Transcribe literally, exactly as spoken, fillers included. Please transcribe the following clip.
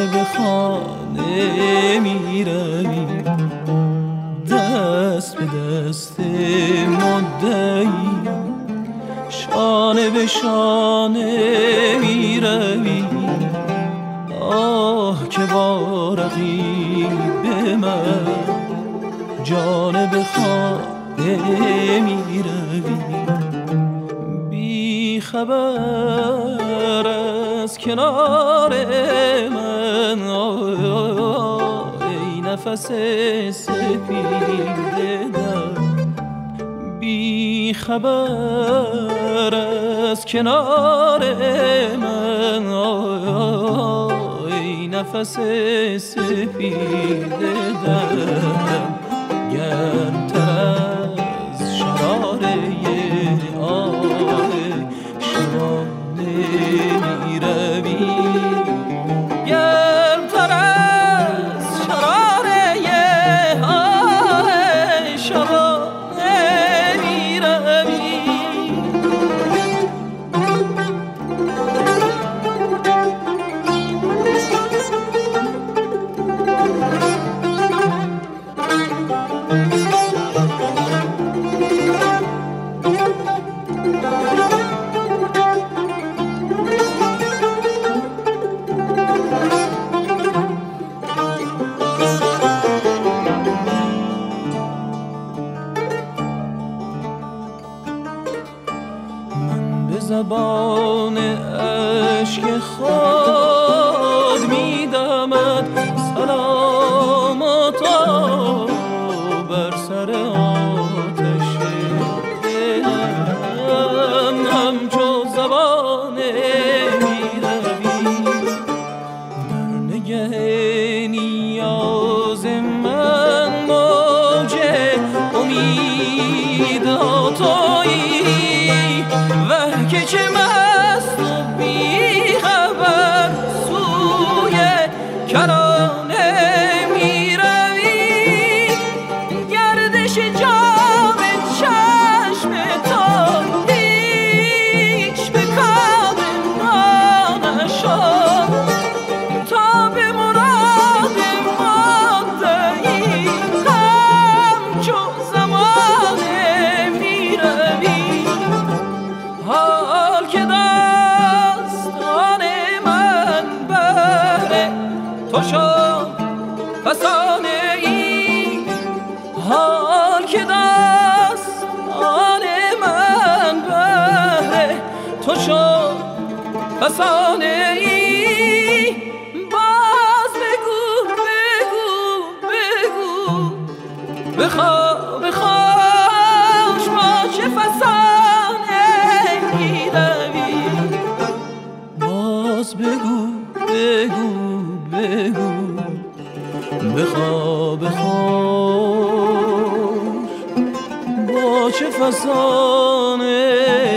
به خانه می روی، دست به دست مدعی شانه به شانه می روی. آه که با رقیب من جانب خانه می روی. بی خبر از کنار من ای نفس سپید دم، بی خبر از کنار من ای نفس سپید دم. گرمتر از شراره آه شبانه می روی، گرمتر از شراره آه شبانه می روی. زبان عشق خود میدمد سلامتا بر سر آتش دلم، همچو زبانه میروی در نگه نیاز من. موجه امیدها تویی وه که چه مست و بی خبر سوی کرانه می روی. گردش جام چشم تو هیچ به کام ما نشد، تا به مراد مدعی همچو زمانه می روی. حال که دستان من بهر تو شد فسانه ای، حال که دستان من بهر تو شد فسانه ای. باز بگو بگو بگو بخوا بخواش با چه فسانه می روی. باز بگو بگو بگو بخوا بخواش با چه فسانه